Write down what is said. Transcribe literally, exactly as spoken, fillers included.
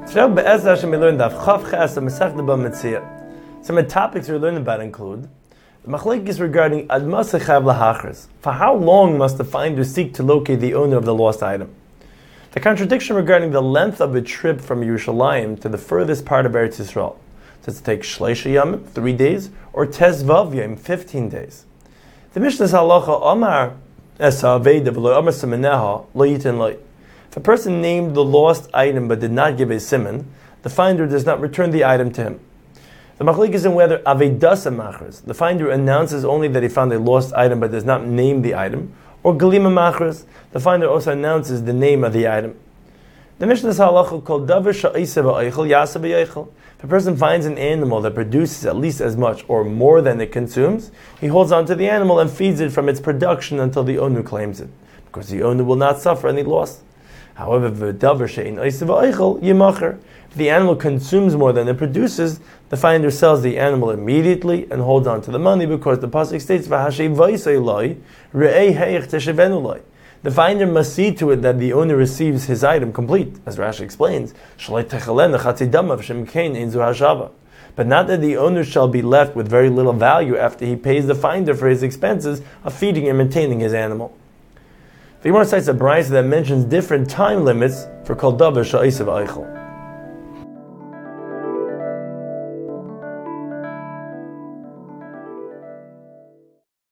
Today, Be'ez Hashem, we learned Daf Chav Ches and Masech Deba Metzia. Some of the topics we're learning about include the machlekes regarding Admas Chav Lahachris. For how long must the finder seek to locate the owner of the lost item? The contradiction regarding the length of a trip from Yerushalayim to the furthest part of Eretz Yisrael. Does it take Shleisha Yamim, three days, or Tez Vav Yom, fifteen days? The Mishnah's halacha Amar Esa Aveda V'lo Amar Semeneha Lo Yitin Lo. If a person named the lost item but did not give a siman, the finder does not return the item to him. The machlekes is in whether Avedasa Machris, the finder announces only that he found a lost item but does not name the item, or Galima Machris, the finder also announces the name of the item. The Mishnah's halacha called Davar Sha'isa Ba'eichel Yasa B'eichel. If a person finds an animal that produces at least as much or more than it consumes, he holds on to the animal and feeds it from its production until the owner claims it, because the owner will not suffer any loss. However, if the animal consumes more than it produces, the finder sells the animal immediately and holds on to the money, because the pasuk states, the finder must see to it that the owner receives his item complete, as Rashi explains, but not that the owner shall be left with very little value after he pays the finder for his expenses of feeding and maintaining his animal. The Gemara cites a brayso that mentions different time limits for kol davar sha'isa v'eichel.